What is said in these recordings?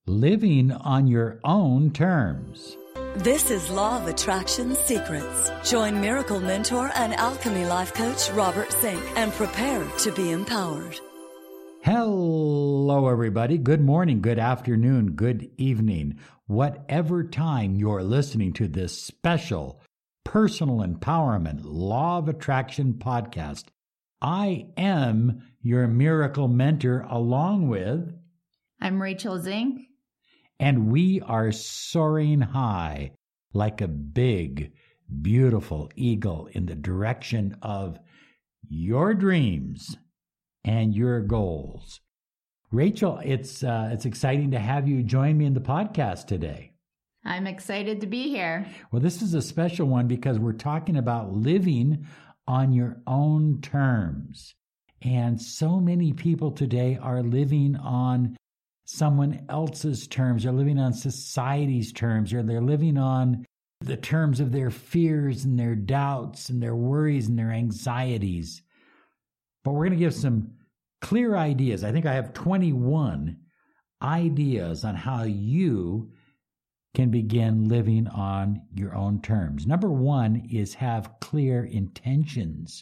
Living on your own terms. This is Law of Attraction Secrets. Join Miracle Mentor and Alchemy Life Coach Robert Zink and prepare to be empowered. Hello, everybody. Good morning, good afternoon, good evening. Whatever time you're listening to this special Personal Empowerment Law of Attraction podcast, I am your Miracle Mentor along with... I'm Rachel Zink. And we are soaring high like a big, beautiful eagle in the direction of your dreams and your goals. Rachel, it's exciting to have you join me in the podcast today. I'm excited to be here. Well, this is a special one because we're talking about living on your own terms. And so many people today are living on someone else's terms. They're living on society's terms, or they're living on the terms of their fears and their doubts and their worries and their anxieties. But we're going to give some clear ideas. I think I have 21 ideas on how you can begin living on your own terms. Number one is have clear intentions.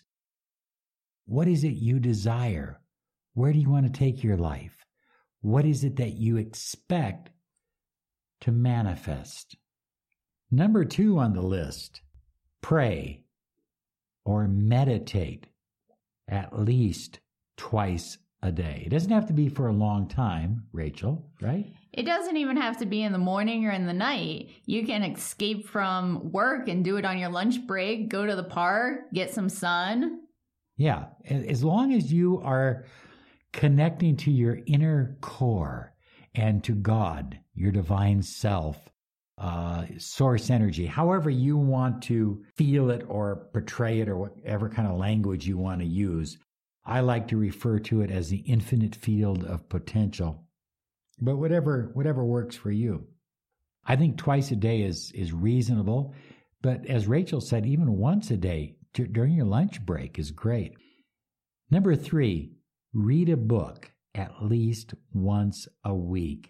What is it you desire? Where do you want to take your life? What is it that you expect to manifest? Number two on the list, pray or meditate at least twice a day. It doesn't have to be for a long time, Rachel, right? It doesn't even have to be in the morning or in the night. You can escape from work and do it on your lunch break, go to the park, get some sun. Yeah, as long as you are connecting to your inner core and to God, your divine self, source energy, however you want to feel it or portray it or whatever kind of language you want to use. I like to refer to it as the infinite field of potential, but whatever works for you. I think twice a day is reasonable, but as Rachel said, even once a day during your lunch break is great. Number three, read a book at least once a week.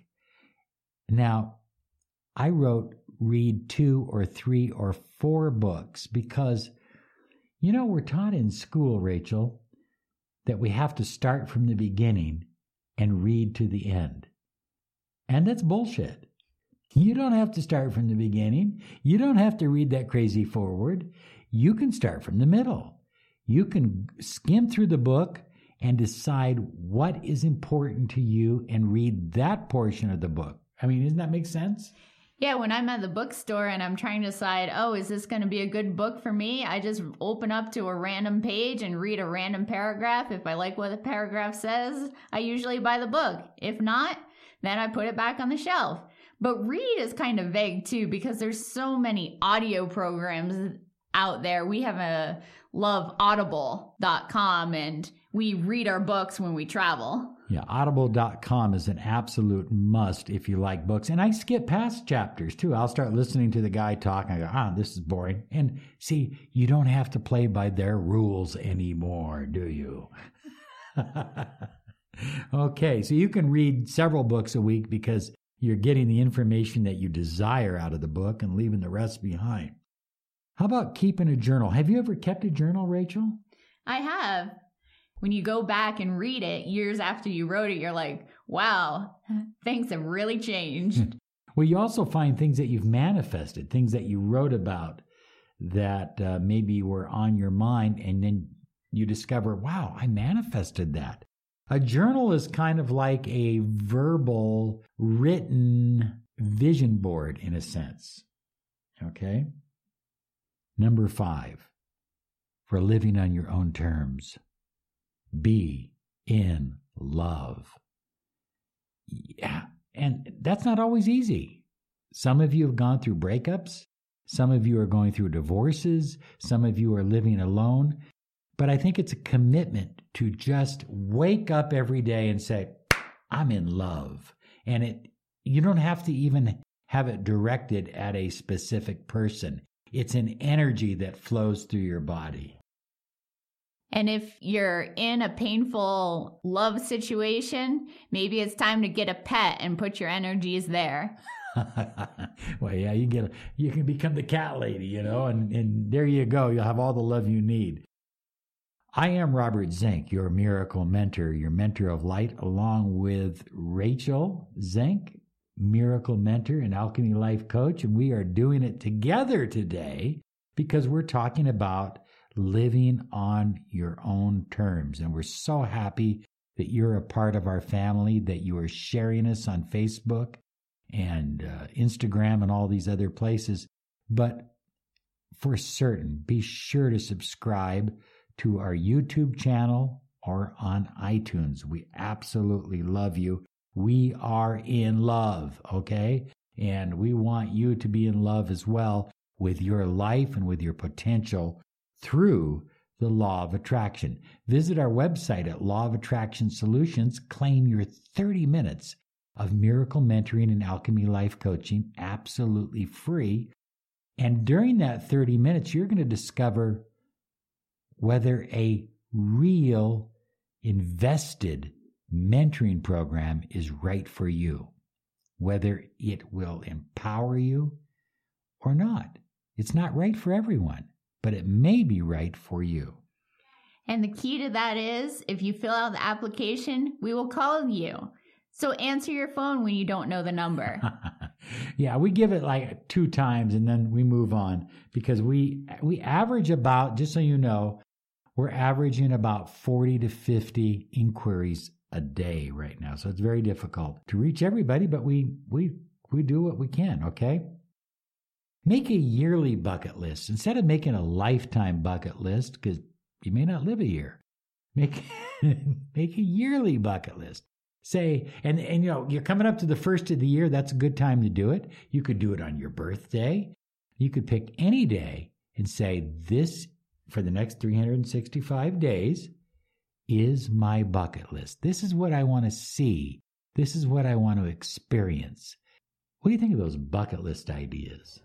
Now, I wrote read 2 or 3 or 4 books because, we're taught in school, Rachel, that we have to start from the beginning and read to the end. And that's bullshit. You don't have to start from the beginning. You don't have to read that crazy forward. You can start from the middle. You can skim through the book and decide what is important to you and read that portion of the book. I mean, doesn't that make sense? Yeah, when I'm at the bookstore and I'm trying to decide, is this going to be a good book for me? I just open up to a random page and read a random paragraph. If I like what the paragraph says, I usually buy the book. If not, then I put it back on the shelf. But read is kind of vague too because there's so many audio programs out there. We have love audible.com and we read our books when we travel. Yeah, audible.com is an absolute must if you like books. And I skip past chapters too. I'll start listening to the guy talk and I go, this is boring. And see, you don't have to play by their rules anymore, do you? Okay, so you can read several books a week because you're getting the information that you desire out of the book and leaving the rest behind. How about keeping a journal? Have you ever kept a journal, Rachel? I have. When you go back and read it years after you wrote it, you're like, wow, things have really changed. Well, you also find things that you've manifested, things that you wrote about that maybe were on your mind, and then you discover, wow, I manifested that. A journal is kind of like a verbal, written vision board in a sense. Okay? Number 5, for living on your own terms, be in love. Yeah, and that's not always easy. Some of you have gone through breakups. Some of you are going through divorces. Some of you are living alone. But I think it's a commitment to just wake up every day and say, I'm in love. And you don't have to even have it directed at a specific person. It's an energy that flows through your body. And if you're in a painful love situation, maybe it's time to get a pet and put your energies there. Well, yeah, you can become the cat lady, and there you go. You'll have all the love you need. I am Robert Zink, your miracle mentor, your mentor of light, along with Rachel Zink, miracle mentor and alchemy life coach. And we are doing it together today because we're talking about living on your own terms. And we're so happy that you're a part of our family, that you are sharing us on Facebook and Instagram and all these other places. But for certain, be sure to subscribe to our YouTube channel or on iTunes. We absolutely love you. We are in love, okay? And we want you to be in love as well with your life and with your potential through the Law of Attraction. Visit our website at Law of Attraction Solutions. Claim your 30 minutes of miracle mentoring and alchemy life coaching absolutely free. And during that 30 minutes, you're going to discover whether a real invested mentoring program is right for you, whether it will empower you or not. It's not right for everyone, but it may be right for you. And the key to that is, if you fill out the application, we will call you. So answer your phone when you don't know the number. Yeah, we give it like 2 times and then we move on because we average about, just so you know, we're averaging about 40 to 50 inquiries a day right now. So it's very difficult to reach everybody, but we do what we can, okay? Make a yearly bucket list instead of making a lifetime bucket list because you may not live a year. Make a yearly bucket list. Say, and you're coming up to the first of the year, that's a good time to do it. You could do it on your birthday. You could pick any day and say, this, for the next 365 days, is my bucket list. This is what I want to see. This is what I want to experience. What do you think of those bucket list ideas?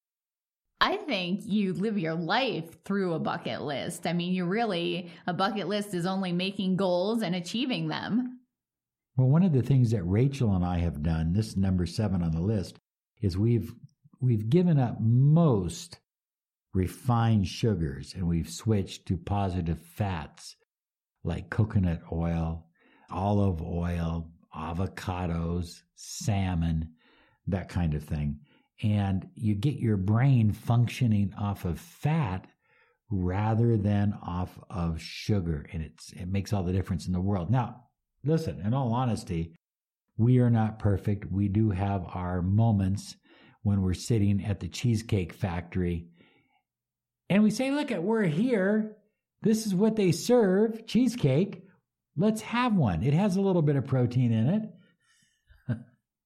I think you live your life through a bucket list. I mean, a bucket list is only making goals and achieving them. Well, one of the things that Rachel and I have done, this is number 7 on the list, is we've given up most refined sugars and we've switched to positive fats like coconut oil, olive oil, avocados, salmon, that kind of thing. And you get your brain functioning off of fat rather than off of sugar. And it makes all the difference in the world. Now, listen, in all honesty, we are not perfect. We do have our moments when we're sitting at the Cheesecake Factory and we say, look, we're here. This is what they serve, cheesecake. Let's have one. It has a little bit of protein in it.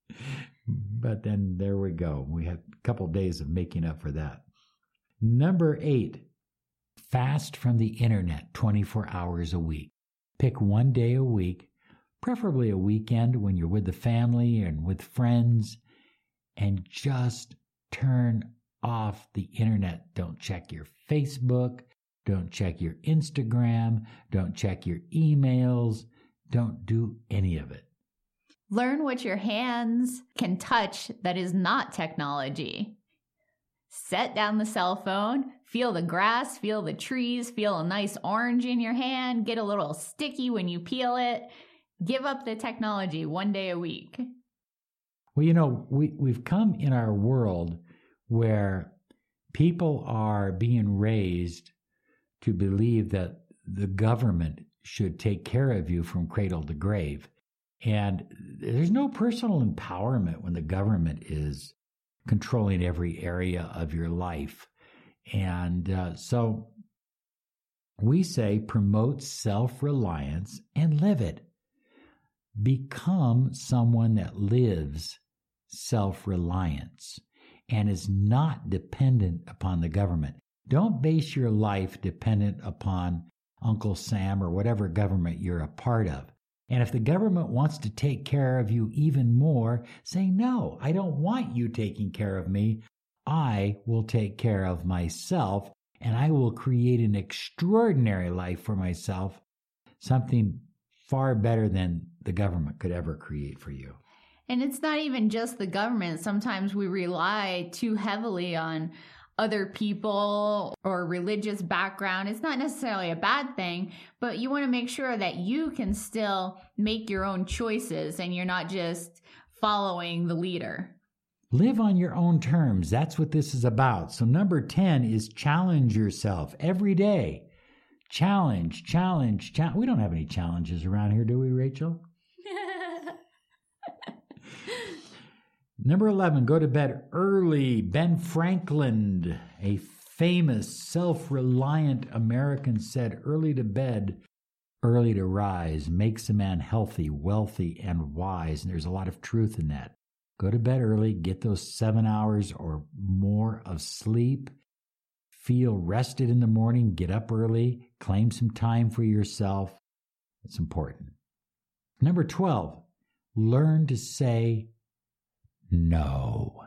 But then there we go. We have a couple of days of making up for that. Number 8, fast from the internet 24 hours a week. Pick one day a week, preferably a weekend when you're with the family and with friends, and just turn off the internet. Don't check your Facebook. Don't check your Instagram. Don't check your emails. Don't do any of it. Learn what your hands can touch that is not technology. Set down the cell phone, feel the grass, feel the trees, feel a nice orange in your hand, get a little sticky when you peel it. Give up the technology one day a week. Well, we've come in our world where people are being raised to believe that the government should take care of you from cradle to grave. And there's no personal empowerment when the government is controlling every area of your life. And so we say promote self-reliance and live it. Become someone that lives self-reliance and is not dependent upon the government. Don't base your life dependent upon Uncle Sam or whatever government you're a part of. And if the government wants to take care of you even more, say, no, I don't want you taking care of me. I will take care of myself. and I will create an extraordinary life for myself, something far better than the government could ever create for you. And it's not even just the government. Sometimes we rely too heavily on other people or religious background. It's not necessarily a bad thing, but you want to make sure that you can still make your own choices and you're not just following the leader. Live on your own terms. That's what this is about. So number 10 is challenge yourself every day. Challenge. We don't have any challenges around here, do we, Rachel? Number 11, go to bed early. Ben Franklin, a famous, self-reliant American, said, early to bed, early to rise, makes a man healthy, wealthy, and wise. And there's a lot of truth in that. Go to bed early, get those 7 hours or more of sleep, feel rested in the morning, get up early, claim some time for yourself. It's important. Number 12, learn to say no.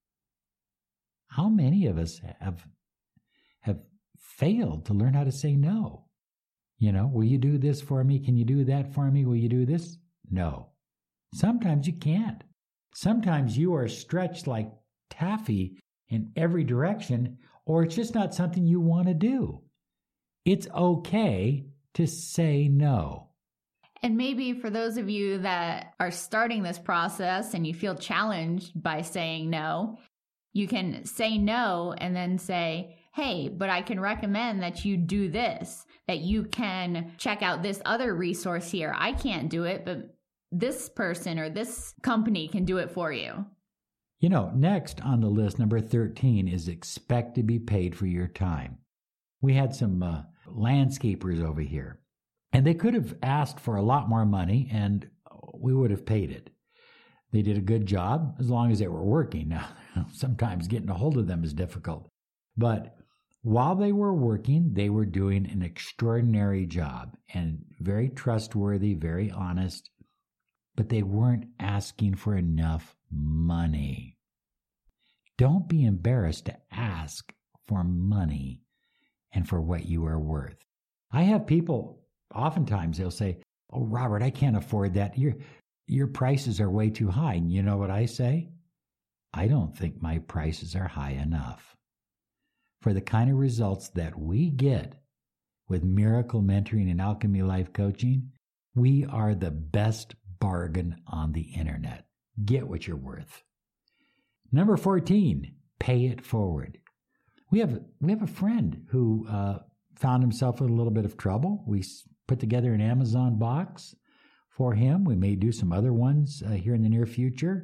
How many of us have failed to learn how to say no? You know, will you do this for me? Can you do that for me? Will you do this? No. Sometimes you can't. Sometimes you are stretched like taffy in every direction, or it's just not something you want to do. It's okay to say no. And maybe for those of you that are starting this process and you feel challenged by saying no, you can say no and then say, hey, but I can recommend that you do this, that you can check out this other resource here. I can't do it, but this person or this company can do it for you. You know, next on the list, number 13, is expect to be paid for your time. We had some landscapers over here. And they could have asked for a lot more money, and we would have paid it. They did a good job as long as they were working. Now, sometimes getting a hold of them is difficult. But while they were working, they were doing an extraordinary job and very trustworthy, very honest. But they weren't asking for enough money. Don't be embarrassed to ask for money and for what you are worth. I have people... Oftentimes they'll say, oh, Robert, I can't afford that. Your prices are way too high. And you know what I say? I don't think my prices are high enough. For the kind of results that we get with Miracle Mentoring and Alchemy Life Coaching, we are the best bargain on the internet. Get what you're worth. Number 14, pay it forward. We have a friend who found himself in a little bit of trouble. We put together an Amazon box for him. We may do some other ones here in the near future.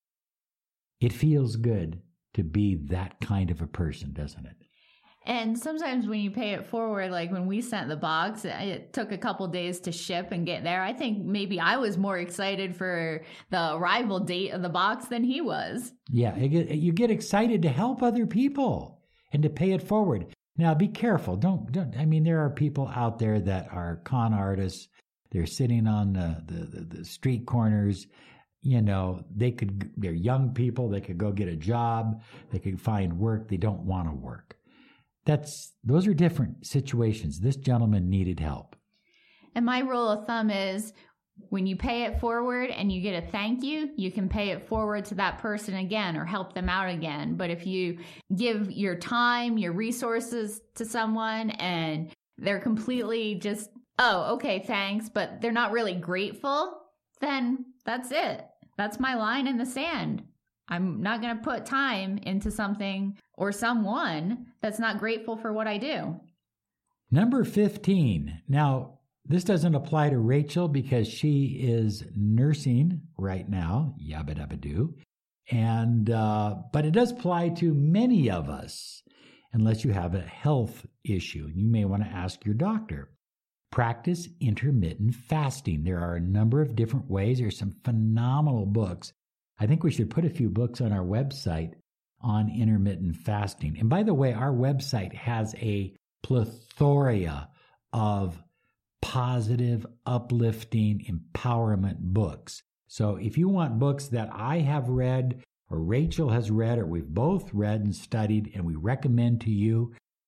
It feels good to be that kind of a person, doesn't it? And sometimes when you pay it forward, like when we sent the box, it took a couple days to ship and get there. I think maybe I was more excited for the arrival date of the box than he was. Yeah, you get excited to help other people and to pay it forward. Now, be careful. Don't. I mean, there are people out there that are con artists. They're sitting on the street corners. You know, they're young people. They could go get a job. They could find work. They don't want to work. Those are different situations. This gentleman needed help. And my rule of thumb is when you pay it forward and you get a thank you, you can pay it forward to that person again or help them out again. But if you give your time, your resources to someone and they're completely just, oh, okay, thanks, but they're not really grateful, then that's it. That's my line in the sand. I'm not going to put time into something or someone that's not grateful for what I do. Number 15. Now, this doesn't apply to Rachel because she is nursing right now, yabba dabba doo, but it does apply to many of us, unless you have a health issue. You may want to ask your doctor. Practice intermittent fasting. There are a number of different ways. There's some phenomenal books. I think we should put a few books on our website on intermittent fasting. And by the way, our website has a plethora of positive, uplifting, empowerment books. So if you want books that I have read or Rachel has read or we've both read and studied and we recommend to you,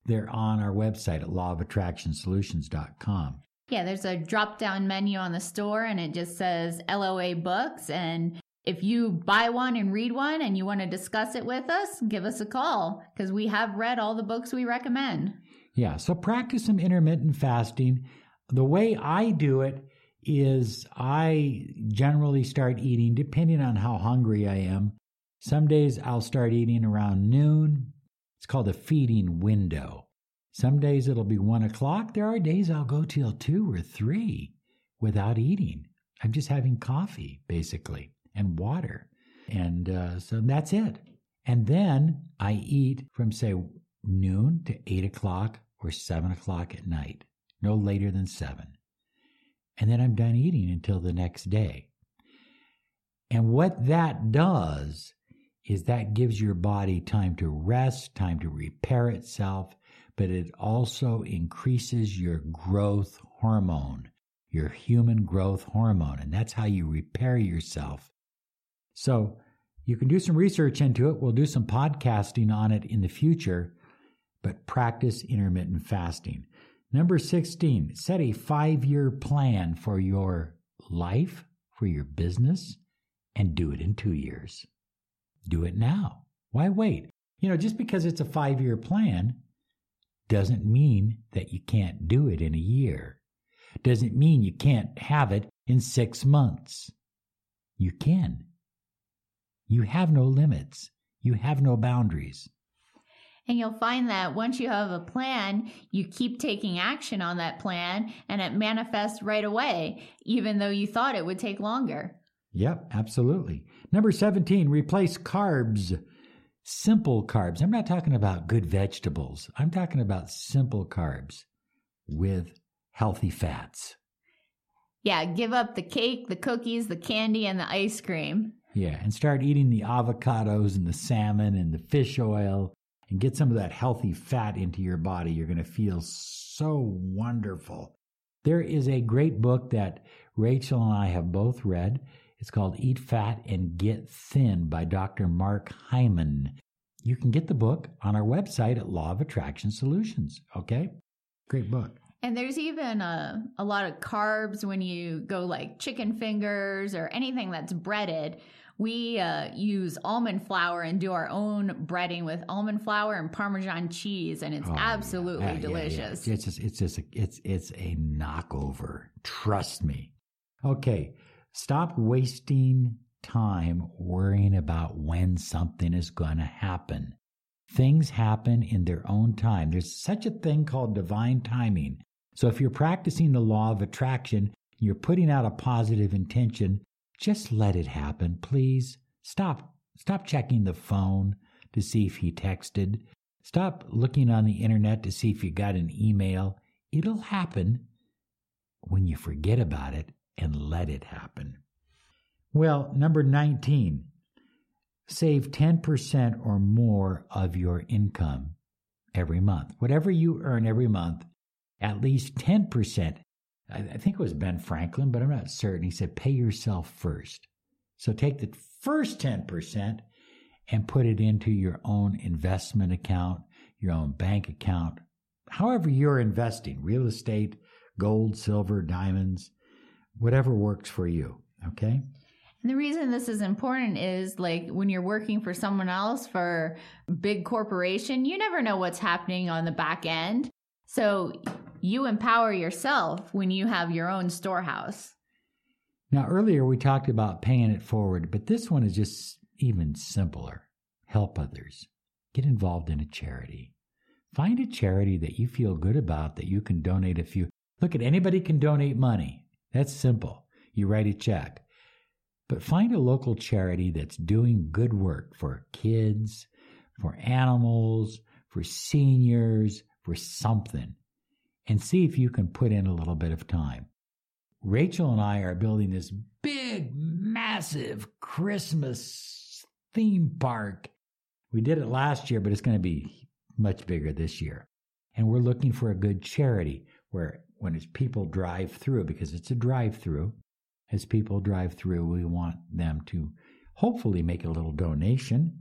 they're on our website at lawofattractionsolutions.com. Yeah, there's a drop-down menu on the store, and it just says LOA Books. And if you buy one and read one and you want to discuss it with us, give us a call, because we have read all the books we recommend. Yeah, so practice some intermittent fasting. The way I do it is I generally start eating, depending on how hungry I am. Some days I'll start eating around noon. It's called a feeding window. Some days it'll be 1 o'clock. There are days I'll go till 2 or 3 without eating. I'm just having coffee, basically, and water. And so that's it. And then I eat from, say, noon to 8 o'clock or 7 o'clock at night, no later than 7. And then I'm done eating until the next day. And what that does is that gives your body time to rest, time to repair itself, but it also increases your growth hormone, your human growth hormone, and that's how you repair yourself. So you can do some research into it. We'll do some podcasting on it in the future, but practice intermittent fasting. Number 16, set a 5-year plan for your life, for your business, and do it in 2 years. Do it now. Why wait? Just because it's a 5-year plan doesn't mean that you can't do it in a year. Doesn't mean you can't have it in 6 months. You can. You have no limits. You have no boundaries. And you'll find that once you have a plan, you keep taking action on that plan, and it manifests right away, even though you thought it would take longer. Yep, absolutely. Number 17, replace carbs. Simple carbs. I'm not talking about good vegetables. I'm talking about simple carbs with healthy fats. Yeah, give up the cake, the cookies, the candy, and the ice cream. Yeah, and start eating the avocados and the salmon and the fish oil and get some of that healthy fat into your body. You're going to feel so wonderful. There is a great book that Rachel and I have both read. It's called Eat Fat and Get Thin by Dr. Mark Hyman. You can get the book on our website at Law of Attraction Solutions. Okay? Great book. And there's even a lot of carbs when you go like chicken fingers or anything that's breaded. We use almond flour and do our own breading with almond flour and Parmesan cheese, and it's absolutely delicious. Yeah. It's a knockover. Trust me. Okay. Stop wasting time worrying about when something is going to happen. Things happen in their own time. There's such a thing called divine timing. So if you're practicing the law of attraction, you're putting out a positive intention, just let it happen, please. Stop checking the phone to see if he texted. Stop looking on the internet to see if you got an email. It'll happen when you forget about it and let it happen. Well, number 19, save 10% or more of your income every month. Whatever you earn every month, at least 10%. I think it was Ben Franklin, but I'm not certain. He said, pay yourself first. So take the first 10% and put it into your own investment account, your own bank account, however you're investing, real estate, gold, silver, diamonds, whatever works for you, okay? And the reason this is important is like when you're working for someone else, for a big corporation, you never know what's happening on the back end. So you empower yourself when you have your own storehouse. Now, earlier we talked about paying it forward, but this one is just even simpler. Help others. Get involved in a charity. Find a charity that you feel good about that you can donate a few. Look, anybody can donate money. That's simple. You write a check. But find a local charity that's doing good work for kids, for animals, for seniors, for something, and see if you can put in a little bit of time. Rachel and I are building this big, massive Christmas theme park. We did it last year, but it's going to be much bigger this year. And we're looking for a good charity where when it's people drive through, because it's a drive-through, as people drive through, we want them to hopefully make a little donation.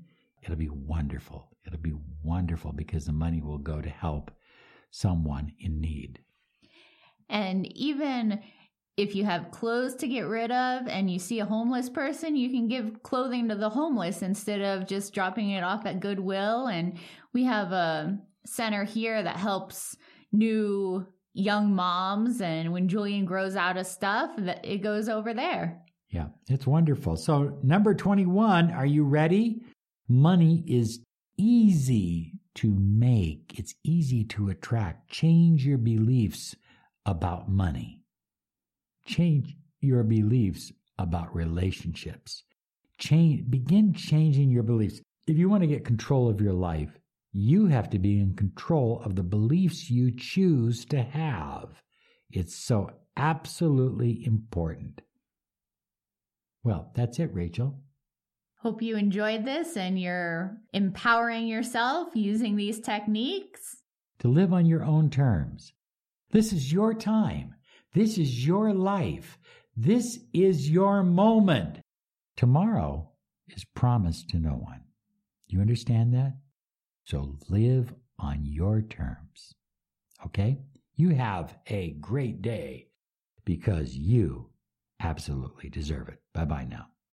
it'll be wonderful. It'll be wonderful because the money will go to help someone in need. And even if you have clothes to get rid of and you see a homeless person, you can give clothing to the homeless instead of just dropping it off at Goodwill. And we have a center here that helps new young moms. And when Julian grows out of stuff, it goes over there. Yeah, it's wonderful. So number 21, are you ready? Money is easy to make. It's easy to attract. Change your beliefs about money. Change your beliefs about relationships. Begin changing your beliefs. If you want to get control of your life, you have to be in control of the beliefs you choose to have. It's so absolutely important. Well, that's it, Rachel. Hope you enjoyed this and you're empowering yourself using these techniques to live on your own terms. This is your time. This is your life. This is your moment. Tomorrow is promised to no one. You understand that? So live on your terms. Okay? You have a great day because you absolutely deserve it. Bye-bye now.